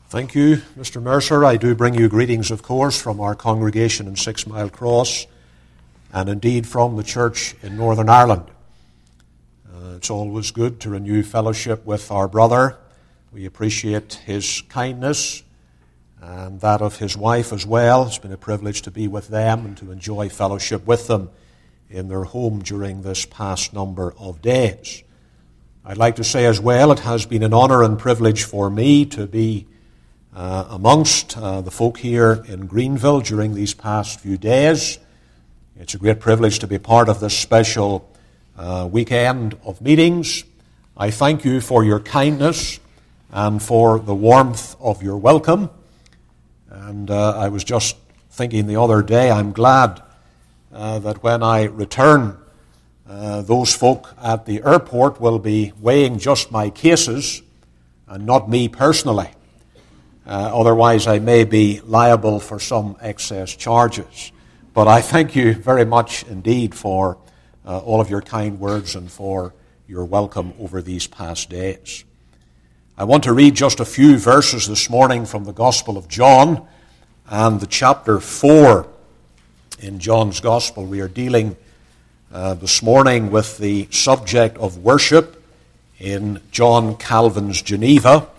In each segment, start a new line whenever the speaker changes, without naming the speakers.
Thank you, Mr. Mercer. I do bring you greetings, of course, from our congregation in 6 Mile Cross, and indeed from the church in Northern Ireland. It's always good to renew fellowship with our brother. We appreciate his kindness and that of his wife as well. It's been a privilege to be with them and to enjoy fellowship with them in their home during this past number of days. I'd like to say as well, it has been an honor and privilege for me to be amongst the folk here in Greenville during these past few days. It's a great privilege to be part of this special weekend of meetings. I thank you for your kindness and for the warmth of your welcome. And I was just thinking the other day, I'm glad that when I return, those folk at the airport will be weighing just my cases and not me personally. Otherwise, I may be liable for some excess charges. But I thank you very much indeed for all of your kind words and for your welcome over these past days. I want to read just a few verses this morning from the Gospel of John and the chapter 4 in John's Gospel. We are dealing this morning with the subject of worship in John Calvin's Geneva.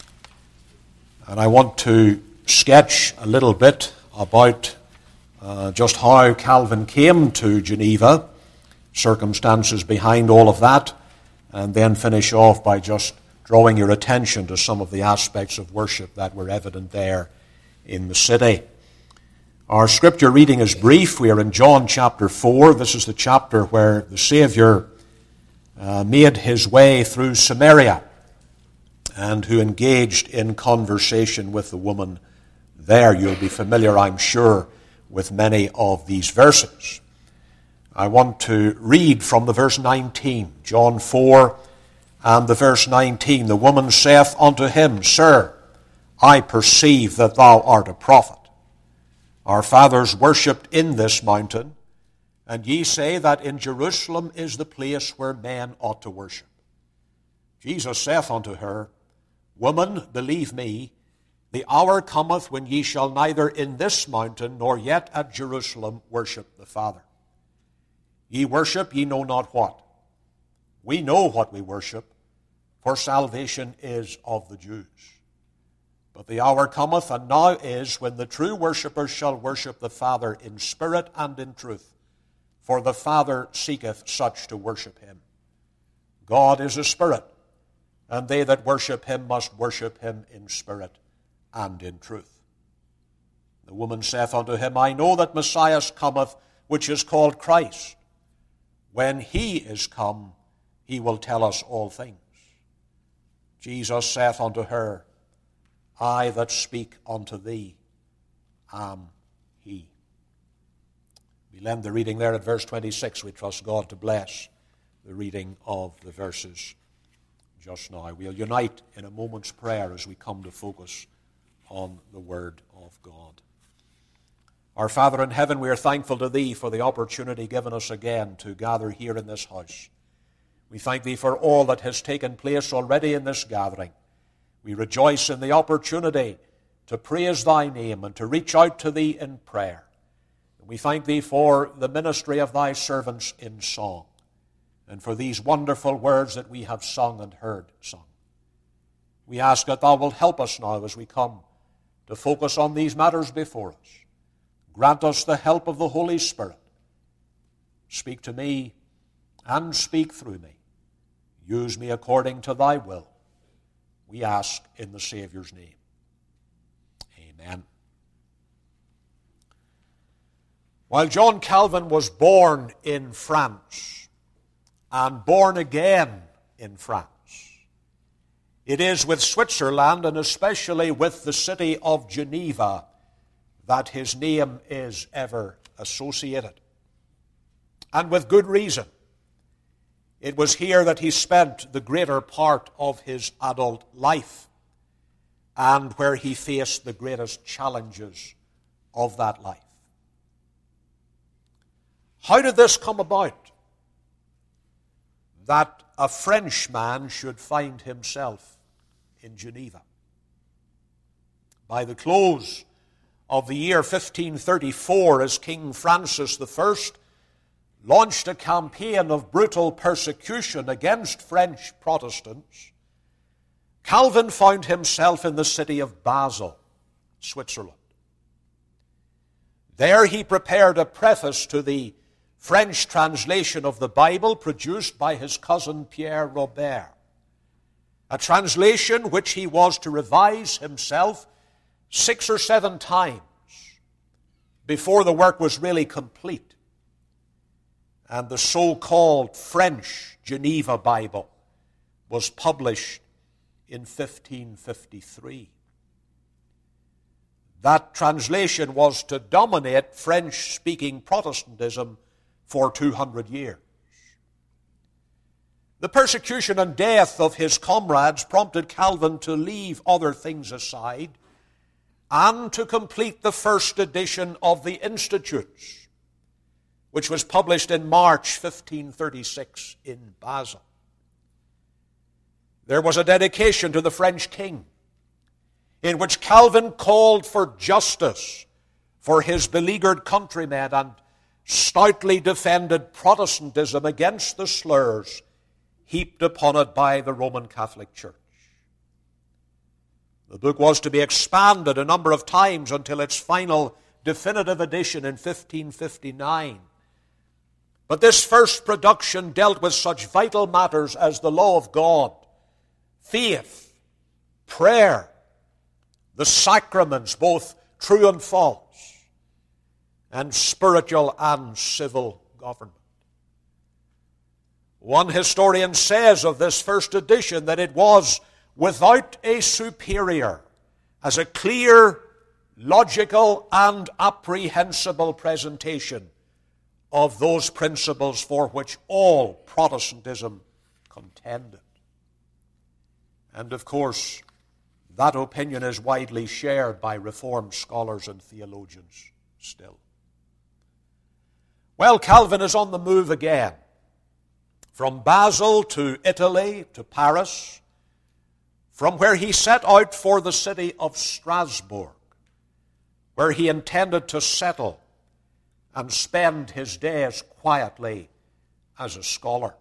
And I want to sketch a little bit about just how Calvin came to Geneva, circumstances behind all of that, and then finish off by just drawing your attention to some of the aspects of worship that were evident there in the city. Our scripture reading is brief. We are in John chapter 4. This is the chapter where the Savior made his way through Samaria and who engaged in conversation with the woman there. You'll be familiar, I'm sure, with many of these verses. I want to read from the verse 19, John 4 and the verse 19. The woman saith unto him, Sir, I perceive that thou art a prophet. Our fathers worshipped in this mountain, and ye say that in Jerusalem is the place where men ought to worship. Jesus saith unto her, Woman, believe me, the hour cometh when ye shall neither in this mountain nor yet at Jerusalem worship the Father. Ye worship ye know not what. We know what we worship, for salvation is of the Jews. But the hour cometh, and now is, when the true worshippers shall worship the Father in spirit and in truth, for the Father seeketh such to worship him. God is a spirit, and they that worship him must worship him in spirit and in truth. The woman saith unto him, I know that Messiah cometh, which is called Christ. When he is come, he will tell us all things. Jesus saith unto her, I that speak unto thee am he. We'll end the reading there at verse 26. We trust God to bless the reading of the verses just now. We'll unite in a moment's prayer as we come to focus on the Word of God. Our Father in heaven, we are thankful to Thee for the opportunity given us again to gather here in this house. We thank Thee for all that has taken place already in this gathering. We rejoice in the opportunity to praise Thy name and to reach out to Thee in prayer. We thank Thee for the ministry of Thy servants in song, and for these wonderful words that we have sung and heard sung. We ask that Thou wilt help us now as we come to focus on these matters before us. Grant us the help of the Holy Spirit. Speak to me and speak through me. Use me according to Thy will. We ask in the Savior's name. Amen. While John Calvin was born in France and born again in France, it is with Switzerland, and especially with the city of Geneva, that his name is ever associated. And with good reason. It was here that he spent the greater part of his adult life, and where he faced the greatest challenges of that life. How did this come about? That a Frenchman should find himself in Geneva. By the close of the year 1534, as King Francis I launched a campaign of brutal persecution against French Protestants, Calvin found himself in the city of Basel, Switzerland. There he prepared a preface to the French translation of the Bible produced by his cousin Pierre Robert, a translation which he was to revise himself 6 or 7 times before the work was really complete. And the so-called French Geneva Bible was published in 1553. That translation was to dominate French-speaking Protestantism for 200 years. The persecution and death of his comrades prompted Calvin to leave other things aside and to complete the first edition of the Institutes, which was published in March 1536 in Basel. There was a dedication to the French king in which Calvin called for justice for his beleaguered countrymen and stoutly defended Protestantism against the slurs heaped upon it by the Roman Catholic Church. The book was to be expanded a number of times until its final definitive edition in 1559. But this first production dealt with such vital matters as the law of God, faith, prayer, the sacraments, both true and false, and spiritual and civil government. One historian says of this first edition that it was without a superior, as a clear, logical, and apprehensible presentation of those principles for which all Protestantism contended. And of course, that opinion is widely shared by Reformed scholars and theologians still. Well, Calvin is on the move again. From Basel to Italy to Paris, from where he set out for the city of Strasbourg, where he intended to settle and spend his days quietly as a scholar.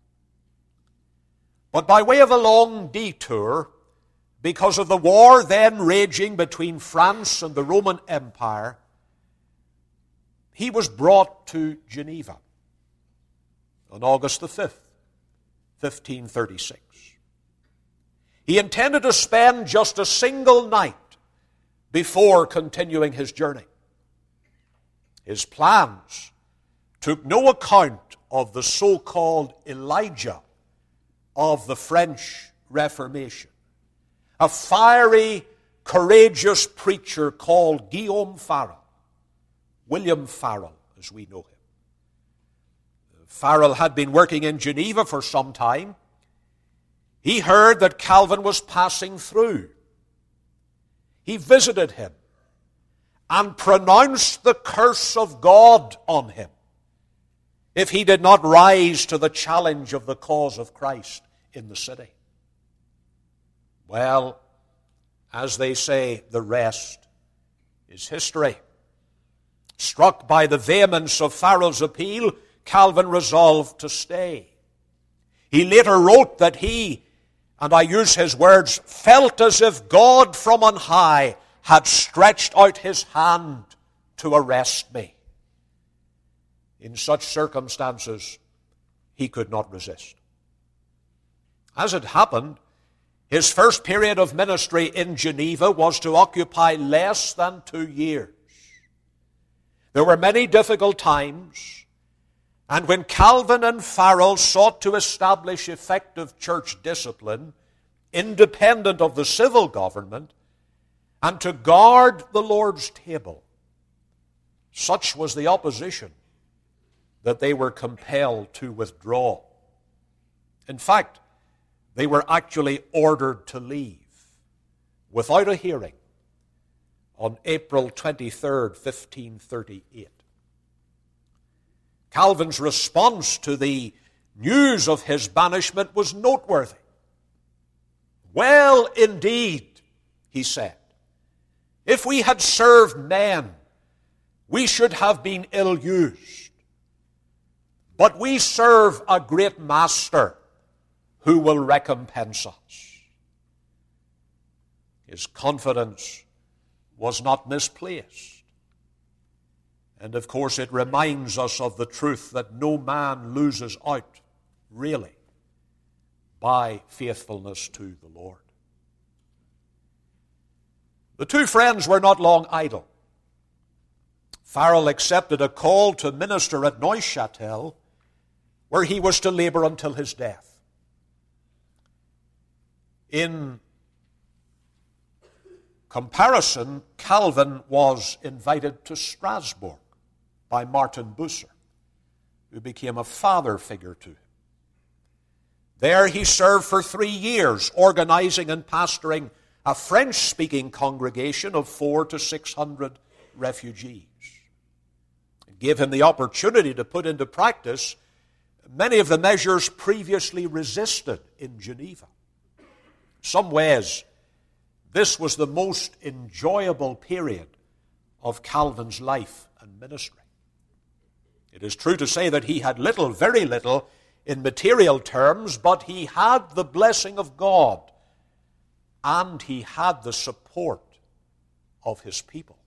But by way of a long detour, because of the war then raging between France and the Roman Empire, he was brought to Geneva on August the 5th, 1536. He intended to spend just a single night before continuing his journey. His plans took no account of the so-called Elijah of the French Reformation, a fiery, courageous preacher called Guillaume Farel, William Farel, as we know him. Farel had been working in Geneva for some time. He heard that Calvin was passing through. He visited him and pronounced the curse of God on him if he did not rise to the challenge of the cause of Christ in the city. Well, as they say, the rest is history. Struck by the vehemence of Farel's appeal, Calvin resolved to stay. He later wrote that he, and I use his words, felt as if God from on high had stretched out his hand to arrest me. In such circumstances, he could not resist. As it happened, his first period of ministry in Geneva was to occupy less than 2 years. There were many difficult times, and when Calvin and Farel sought to establish effective church discipline, independent of the civil government, and to guard the Lord's table, such was the opposition that they were compelled to withdraw. In fact, they were actually ordered to leave without a hearing on April 23rd, 1538. Calvin's response to the news of his banishment was noteworthy. "Well, indeed," he said, If we had served men, we should have been ill-used. But we serve a great master who will recompense us. His confidence was not misplaced. And of course it reminds us of the truth that no man loses out, really, by faithfulness to the Lord. The two friends were not long idle. Farel accepted a call to minister at Neuchâtel, where he was to labor until his death. In comparison, Calvin was invited to Strasbourg by Martin Bucer, who became a father figure to him. There he served for 3 years, organizing and pastoring a French-speaking congregation of 400 to 600 refugees. It gave him the opportunity to put into practice many of the measures previously resisted in Geneva. In some ways, this was the most enjoyable period of Calvin's life and ministry. It is true to say that he had little, very little, in material terms, but he had the blessing of God, and he had the support of his people.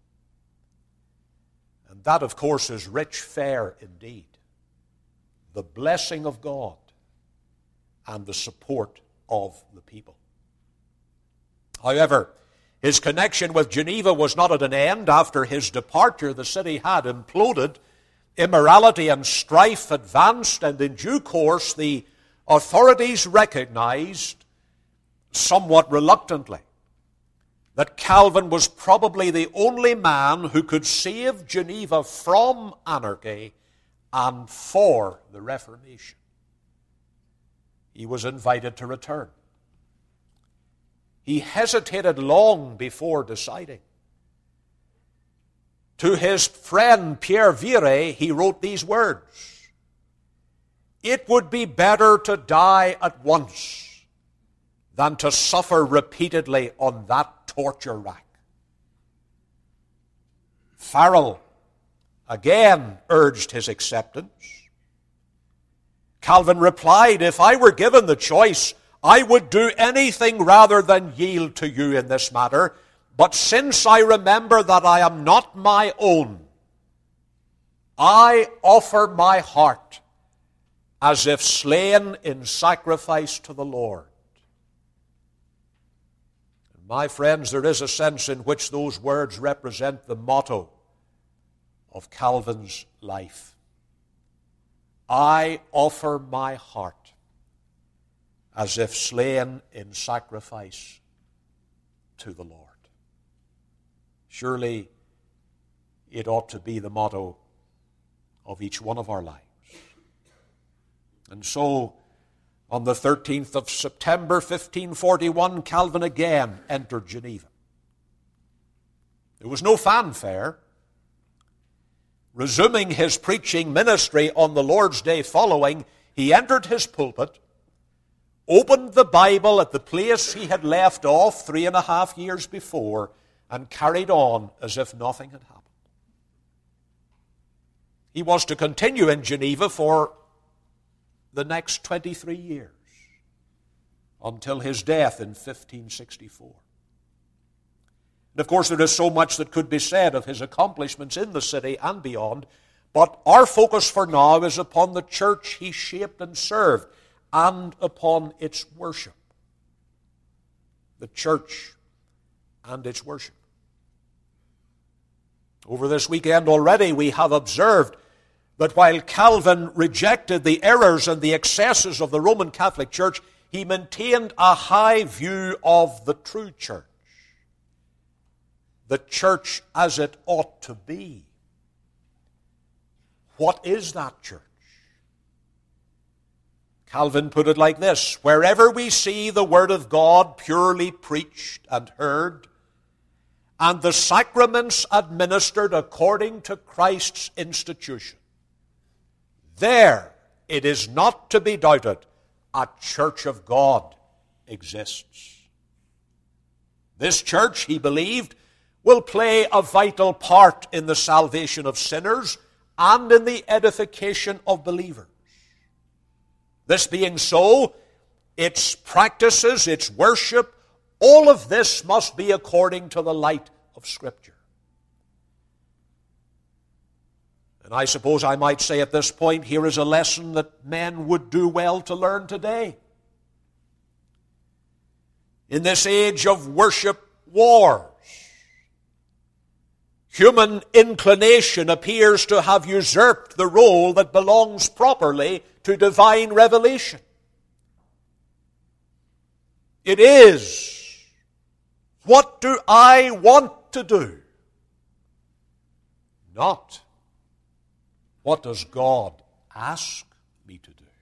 And that, of course, is rich fare indeed. The blessing of God and the support of the people. However, his connection with Geneva was not at an end. After his departure, the city had imploded. Immorality and strife advanced, and in due course the authorities recognized, somewhat reluctantly, that Calvin was probably the only man who could save Geneva from anarchy and for the Reformation. He was invited to return. He hesitated long before deciding. To his friend Pierre Viret, he wrote these words: "It would be better to die at once than to suffer repeatedly on that torture rack." Farel again urged his acceptance. Calvin replied, "If I were given the choice, I would do anything rather than yield to you in this matter. But since I remember that I am not my own, I offer my heart as if slain in sacrifice to the Lord." And my friends, there is a sense in which those words represent the motto of Calvin's life. I offer my heart as if slain in sacrifice to the Lord. Surely it ought to be the motto of each one of our lives. And so, on the 13th of September, 1541, Calvin again entered Geneva. There was no fanfare. Resuming his preaching ministry on the Lord's Day following, he entered his pulpit, opened the Bible at the place he had left off 3.5 years before, and carried on as if nothing had happened. He was to continue in Geneva for the next 23 years, until his death in 1564. And of course, there is so much that could be said of his accomplishments in the city and beyond, but our focus for now is upon the church he shaped and served, and upon its worship. The church and its worship. Over this weekend already we have observed that while Calvin rejected the errors and the excesses of the Roman Catholic Church, he maintained a high view of the true church. The church as it ought to be. What is that church? Calvin put it like this: wherever we see the Word of God purely preached and heard, and the sacraments administered according to Christ's institution, there, it is not to be doubted, a church of God exists. This church, he believed, will play a vital part in the salvation of sinners and in the edification of believers. This being so, its practices, its worship, all of this must be according to the light of Scripture. And I suppose I might say at this point, here is a lesson that men would do well to learn today. In this age of worship wars, human inclination appears to have usurped the role that belongs properly to divine revelation. It is, what do I want to do? Not, what does God ask me to do?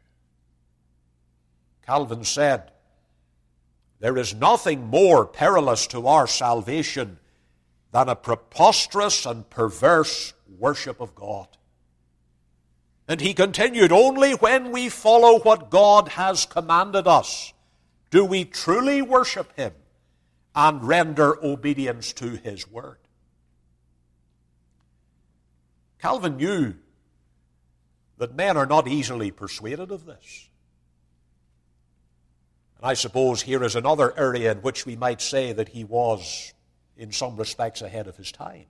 Calvin said, there is nothing more perilous to our salvation than a preposterous and perverse worship of God. And he continued, only when we follow what God has commanded us do we truly worship him and render obedience to his word. Calvin knew that men are not easily persuaded of this. And I suppose here is another area in which we might say that he was, in some respects, ahead of his time.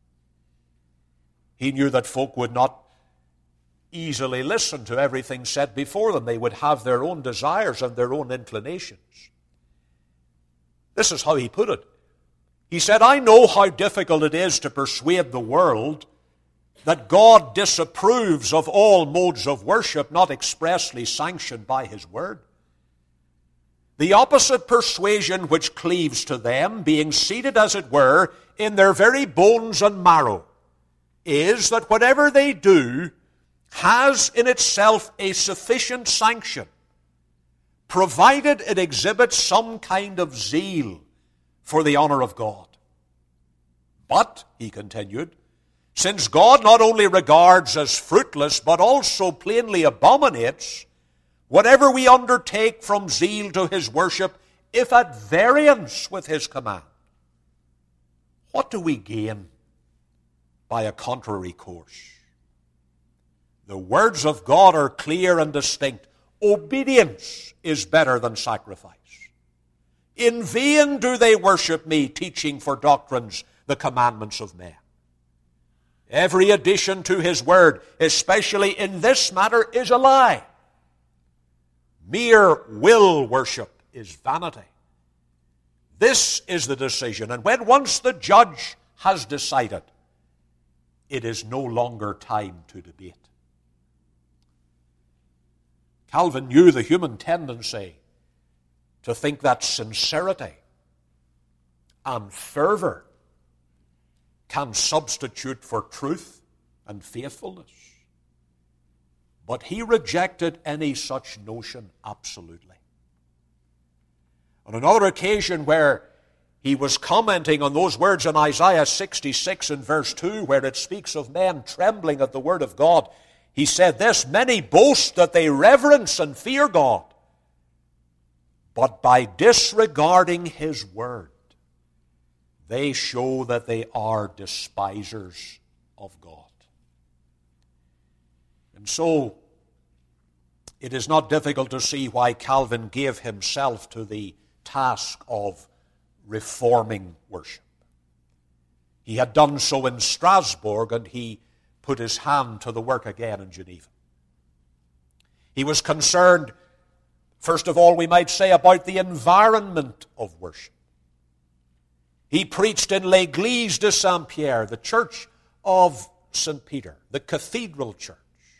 He knew that folk would not easily listen to everything said before them. They would have their own desires and their own inclinations. This is how he put it. He said, I know how difficult it is to persuade the world that God disapproves of all modes of worship not expressly sanctioned by his word. The opposite persuasion which cleaves to them, being seated, as it were, in their very bones and marrow, is that whatever they do has in itself a sufficient sanction, provided it exhibits some kind of zeal for the honor of God. But, he continued, since God not only regards as fruitless, but also plainly abominates whatever we undertake from zeal to his worship, if at variance with his command, what do we gain by a contrary course? The words of God are clear and distinct. Obedience is better than sacrifice. In vain do they worship me, teaching for doctrines the commandments of men. Every addition to his word, especially in this matter, is a lie. Mere will worship is vanity. This is the decision, and when once the judge has decided, it is no longer time to debate. Calvin knew the human tendency to think that sincerity and fervor can substitute for truth and faithfulness. But he rejected any such notion absolutely. On another occasion where he was commenting on those words in Isaiah 66 and verse 2, where it speaks of men trembling at the word of God, he said this, many boast that they reverence and fear God, but by disregarding his word, they show that they are despisers of God. And so, it is not difficult to see why Calvin gave himself to the task of reforming worship. He had done so in Strasbourg, and he put his hand to the work again in Geneva. He was concerned, first of all, we might say, about the environment of worship. He preached in l'Église de Saint-Pierre, the church of St. Peter, the cathedral church.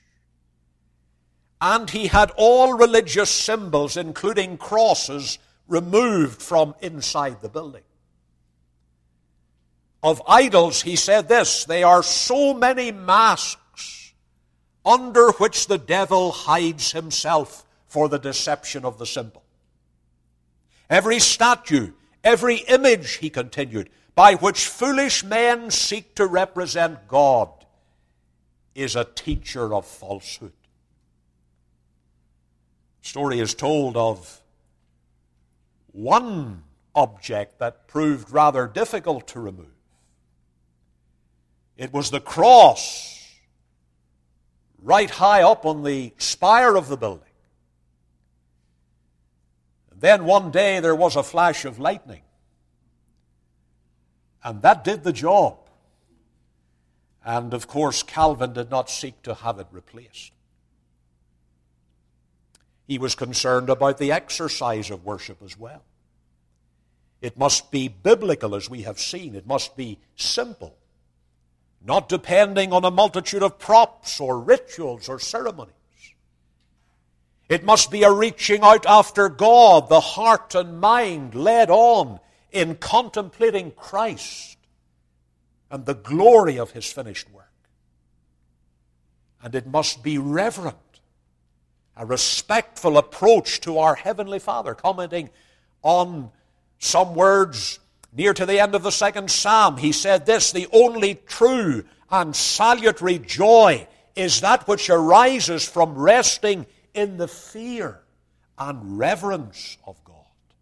And he had all religious symbols, including crosses, removed from inside the building. Of idols, he said this, they are so many masks under which the devil hides himself for the deception of the simple. Every statue, every image, he continued, by which foolish men seek to represent God is a teacher of falsehood. Story is told of one object that proved rather difficult to remove. It was the cross right high up on the spire of the building. And then one day there was a flash of lightning. And that did the job. And of course, Calvin did not seek to have it replaced. He was concerned about the exercise of worship as well. It must be biblical, as we have seen. It must be simple, not depending on a multitude of props or rituals or ceremonies. It must be a reaching out after God, the heart and mind led on in contemplating Christ and the glory of His finished work. And it must be reverent, a respectful approach to our Heavenly Father. Commenting on some words near to the end of the 2nd Psalm, he said this: "The only true and salutary joy is that which arises from resting in the fear and reverence of God."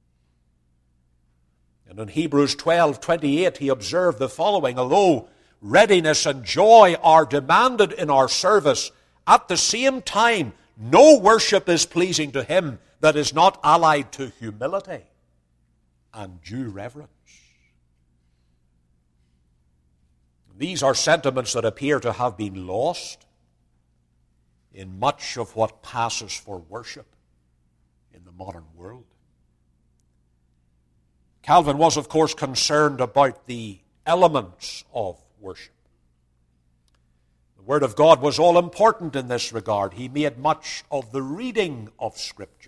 And in Hebrews 12:28 he observed the following: "Although readiness and joy are demanded in our service, at the same time no worship is pleasing to Him that is not allied to humility and due reverence." These are sentiments that appear to have been lost in much of what passes for worship in the modern world. Calvin was, of course, concerned about the elements of worship. The Word of God was all important in this regard. He made much of the reading of Scripture.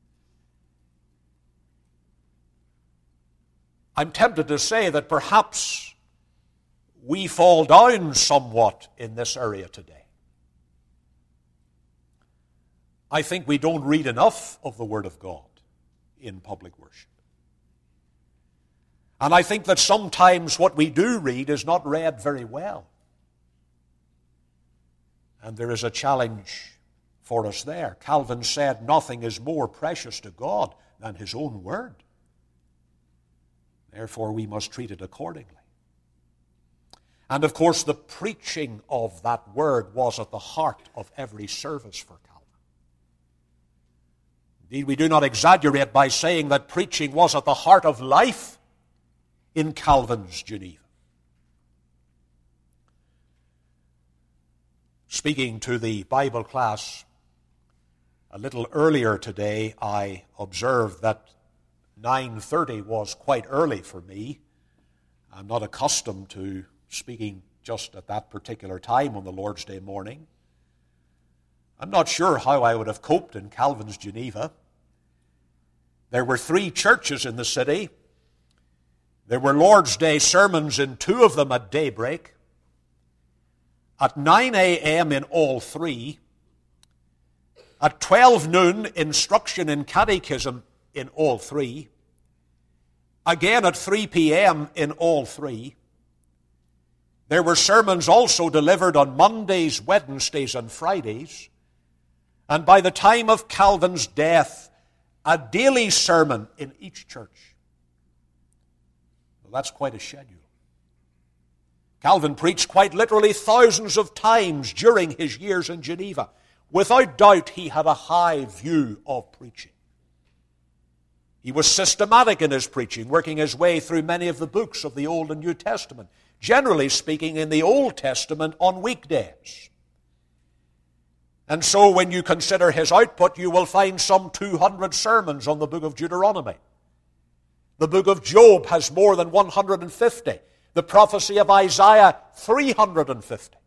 I'm tempted to say that perhaps we fall down somewhat in this area today. I think we don't read enough of the Word of God in public worship. And I think that sometimes what we do read is not read very well. And there is a challenge for us there. Calvin said nothing is more precious to God than His own Word. Therefore, we must treat it accordingly. And of course, the preaching of that Word was at the heart of every service for Calvin. Indeed, we do not exaggerate by saying that preaching was at the heart of life in Calvin's Geneva. Speaking to the Bible class a little earlier today, I observed that 9:30 was quite early for me. I'm not accustomed to speaking just at that particular time on the Lord's Day morning. I'm not sure how I would have coped in Calvin's Geneva. There were 3 churches in the city. There were Lord's Day sermons in 2 of them at daybreak. At 9 a.m. in all 3. At 12 noon, instruction in catechism in all 3. Again at 3 p.m. in all 3. There were sermons also delivered on Mondays, Wednesdays, and Fridays. And by the time of Calvin's death, a daily sermon in each church. Well, that's quite a schedule. Calvin preached quite literally thousands of times during his years in Geneva. Without doubt, he had a high view of preaching. He was systematic in his preaching, working his way through many of the books of the Old and New Testament. Generally speaking, in the Old Testament on weekdays. And so when you consider his output, you will find some 200 sermons on the book of Deuteronomy. The book of Job has more than 150. The prophecy of Isaiah, 350.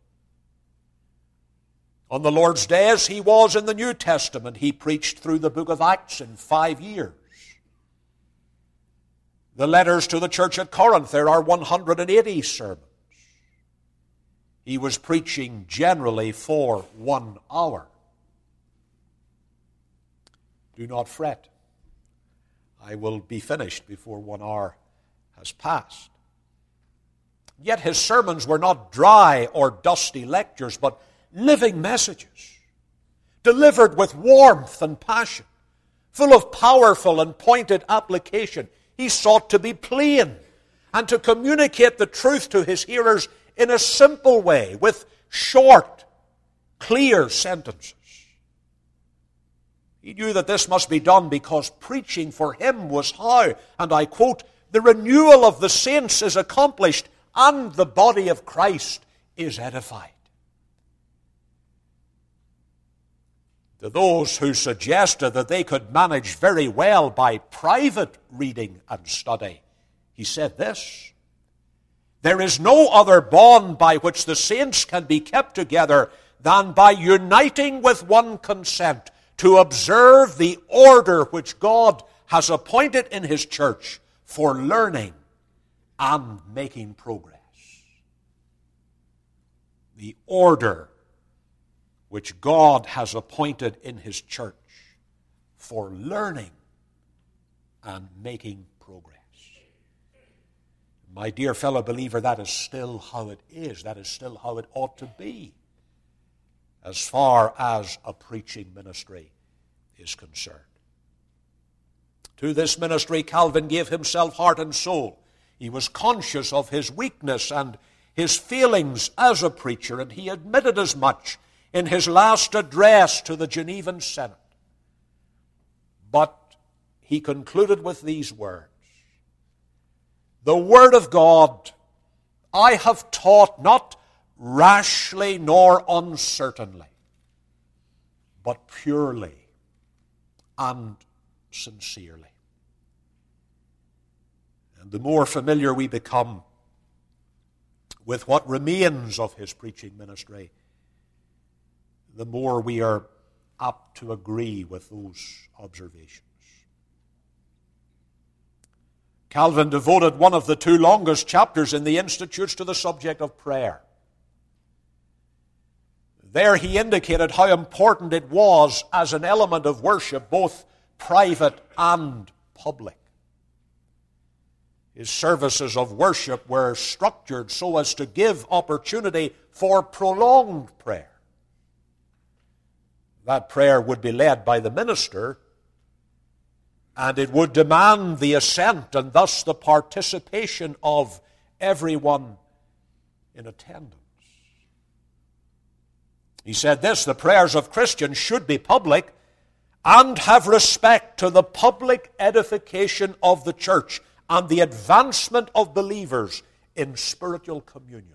On the Lord's Day, as he was in the New Testament, he preached through the book of Acts in 5 years. The letters to the church at Corinth, there are 180 sermons. He was preaching generally for 1 hour. Do not fret. I will be finished before 1 hour has passed. Yet his sermons were not dry or dusty lectures, but living messages, delivered with warmth and passion, full of powerful and pointed application. He sought to be plain and to communicate the truth to his hearers in a simple way, with short, clear sentences. He knew that this must be done because preaching for him was how, and I quote, the renewal of the saints is accomplished and the body of Christ is edified. To those who suggested that they could manage very well by private reading and study, he said this: there is no other bond by which the saints can be kept together than by uniting with one consent to observe the order which God has appointed in his church for learning and making progress. The order which God has appointed in his church for learning and making progress. My dear fellow believer, that is still how it is. That is still how it ought to be as far as a preaching ministry is concerned. To this ministry, Calvin gave himself heart and soul. He was conscious of his weakness and his failings as a preacher, and he admitted as much in his last address to the Genevan Synod. But he concluded with these words: the Word of God I have taught not rashly nor uncertainly, but purely and sincerely. And the more familiar we become with what remains of his preaching ministry, the more we are apt to agree with those observations. Calvin devoted one of the two longest chapters in the Institutes to the subject of prayer. There he indicated how important it was as an element of worship, both private and public. His services of worship were structured so as to give opportunity for prolonged prayer. That prayer would be led by the minister, and it would demand the assent and thus the participation of everyone in attendance. He said this: the prayers of Christians should be public and have respect to the public edification of the church and the advancement of believers in spiritual communion.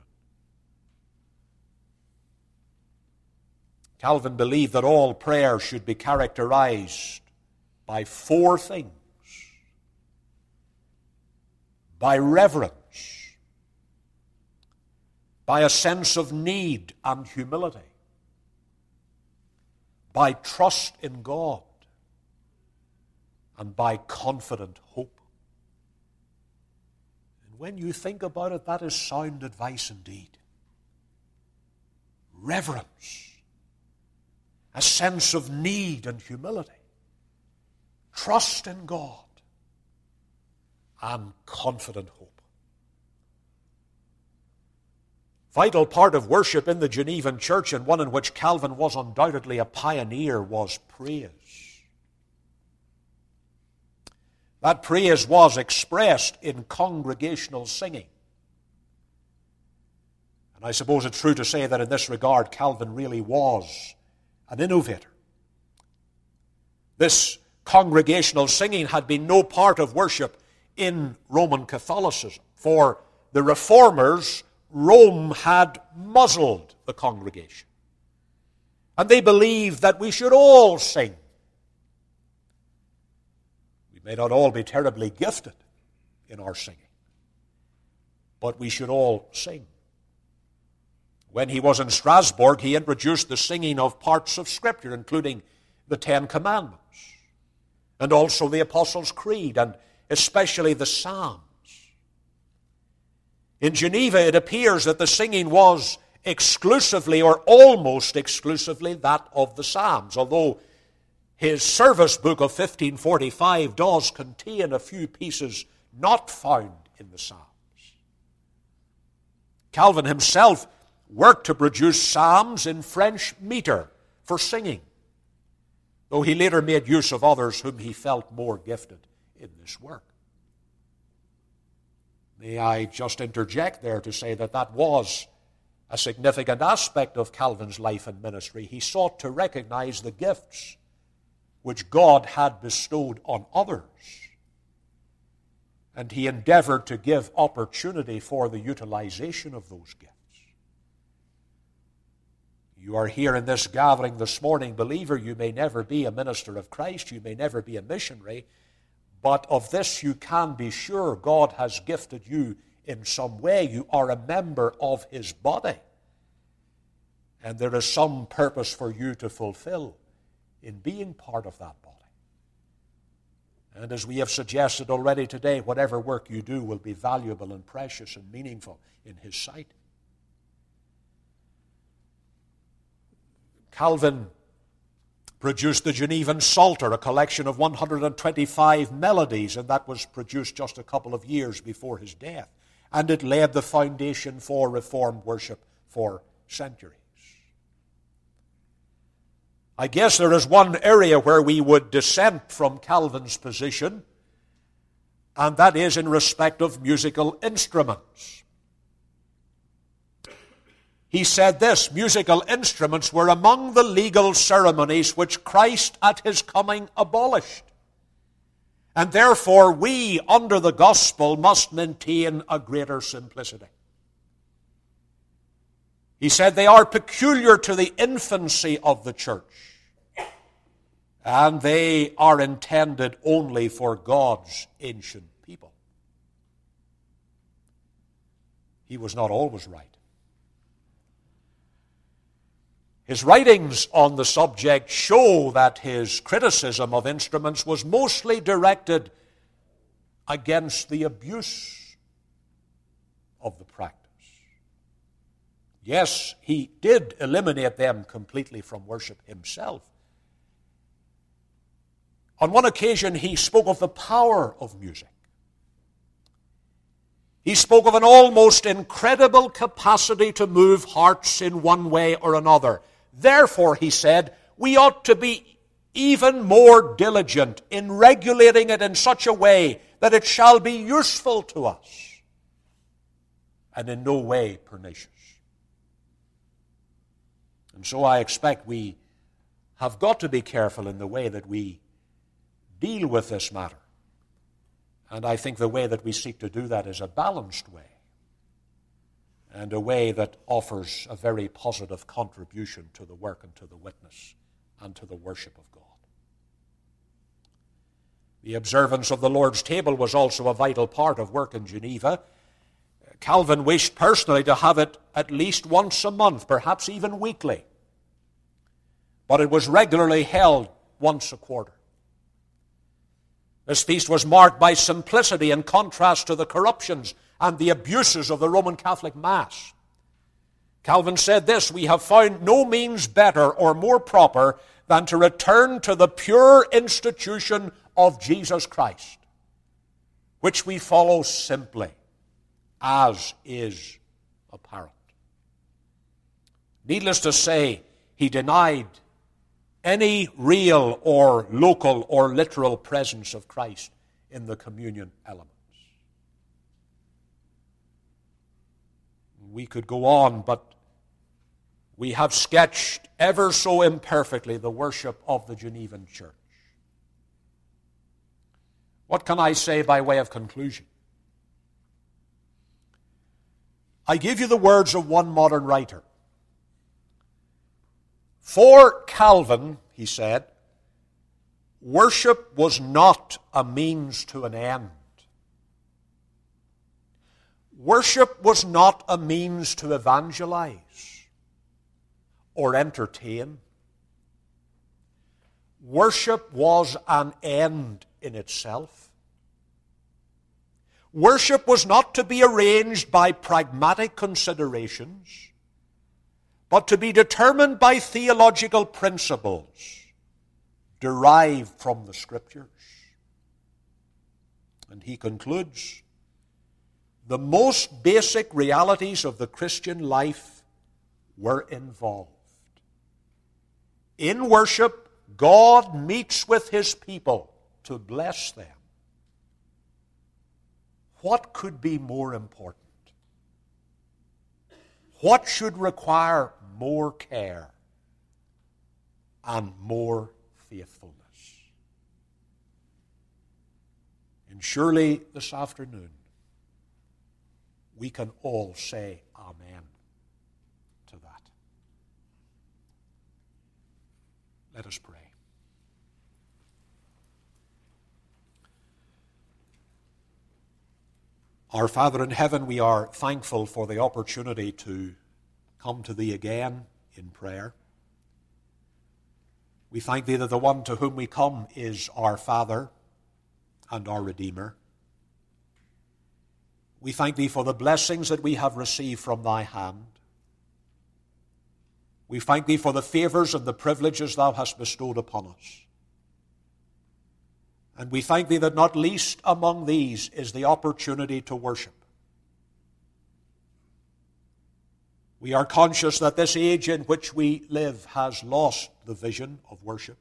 Calvin believed that all prayer should be characterized by four things: by reverence, by a sense of need and humility, by trust in God, and by confident hope. And when you think about it, that is sound advice indeed. Reverence, a sense of need and humility, trust in God, and confident hope. Vital part of worship in the Genevan church, and one in which Calvin was undoubtedly a pioneer, was praise. That praise was expressed in congregational singing. And I suppose it's true to say that in this regard, Calvin really was an innovator. This congregational singing had been no part of worship in Roman Catholicism. For the Reformers, Rome had muzzled the congregation. And they believed that we should all sing. We may not all be terribly gifted in our singing, but we should all sing. When he was in Strasbourg, he introduced the singing of parts of Scripture, including the Ten Commandments, and also the Apostles' Creed, and especially the Psalms. In Geneva, it appears that the singing was exclusively or almost exclusively that of the Psalms, although his service book of 1545 does contain a few pieces not found in the Psalms. Calvin himself worked to produce psalms in French meter for singing, though he later made use of others whom he felt more gifted in this work. May I just interject there to say that that was a significant aspect of Calvin's life and ministry. He sought to recognize the gifts which God had bestowed on others, and he endeavored to give opportunity for the utilization of those gifts. You are here in this gathering this morning, believer. You may never be a minister of Christ. You may never be a missionary. But of this you can be sure: God has gifted you in some way. You are a member of his body. And there is some purpose for you to fulfill in being part of that body. And as we have suggested already today, whatever work you do will be valuable and precious and meaningful in his sight. Calvin produced the Genevan Psalter, a collection of 125 melodies, and that was produced just a couple of years before his death. And it laid the foundation for Reformed worship for centuries. I guess there is one area where we would dissent from Calvin's position, and that is in respect of musical instruments. He said this: musical instruments were among the legal ceremonies which Christ at his coming abolished. And therefore we, under the gospel, must maintain a greater simplicity. He said they are peculiar to the infancy of the church, and they are intended only for God's ancient people. He was not always right. His writings on the subject show that his criticism of instruments was mostly directed against the abuse of the practice. Yes, he did eliminate them completely from worship himself. On one occasion, he spoke of the power of music. He spoke of an almost incredible capacity to move hearts in one way or another. Therefore, he said, we ought to be even more diligent in regulating it in such a way that it shall be useful to us and in no way pernicious. And so I expect we have got to be careful in the way that we deal with this matter. And I think the way that we seek to do that is a balanced way, and a way that offers a very positive contribution to the work and to the witness and to the worship of God. The observance of the Lord's table was also a vital part of work in Geneva. Calvin wished personally to have it at least once a month, perhaps even weekly. But it was regularly held once a quarter. This feast was marked by simplicity in contrast to the corruptions and the abuses of the Roman Catholic Mass. Calvin said this: we have found no means better or more proper than to return to the pure institution of Jesus Christ, which we follow simply, as is apparent. Needless to say, he denied any real or local or literal presence of Christ in the communion elements. We could go on, but we have sketched ever so imperfectly the worship of the Genevan church. What can I say by way of conclusion? I give you the words of one modern writer. For Calvin, he said, worship was not a means to an end. Worship was not a means to evangelize or entertain. Worship was an end in itself. Worship was not to be arranged by pragmatic considerations, but to be determined by theological principles derived from the Scriptures. And he concludes, the most basic realities of the Christian life were involved. In worship, God meets with his people to bless them. What could be more important? what should require more care and more faithfulness? And surely this afternoon we can all say amen to that. Let us pray. Our Father in heaven, we are thankful for the opportunity to come to Thee again in prayer. We thank Thee that the one to whom we come is our Father and our Redeemer. We thank Thee for the blessings that we have received from Thy hand. We thank Thee for the favors and the privileges Thou hast bestowed upon us. And we thank Thee that not least among these is the opportunity to worship. We are conscious that this age in which we live has lost the vision of worship.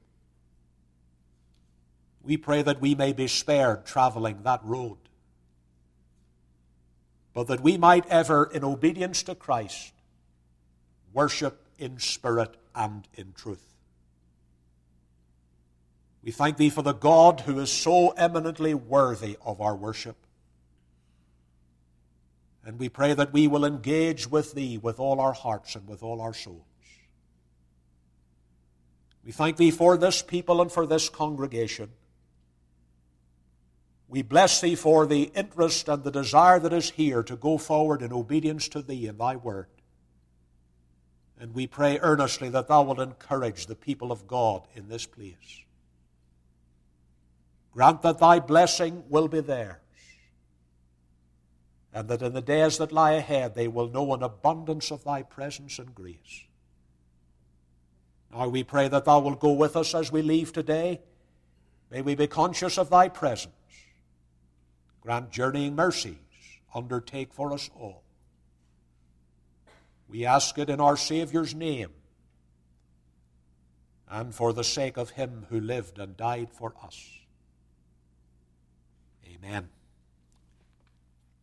We pray that we may be spared traveling that road, but that we might ever, in obedience to Christ, worship in spirit and in truth. We thank Thee for the God who is so eminently worthy of our worship. And we pray that we will engage with Thee with all our hearts and with all our souls. We thank Thee for this people and for this congregation. We bless Thee for the interest and the desire that is here to go forward in obedience to Thee and Thy word. And we pray earnestly that Thou wilt encourage the people of God in this place. Grant that Thy blessing will be theirs, and that in the days that lie ahead they will know an abundance of Thy presence and grace. Now we pray that Thou wilt go with us as we leave today. May we be conscious of Thy presence. Grant journeying mercies, undertake for us all. We ask it in our Saviour's name, and for the sake of Him who lived and died for us. Amen.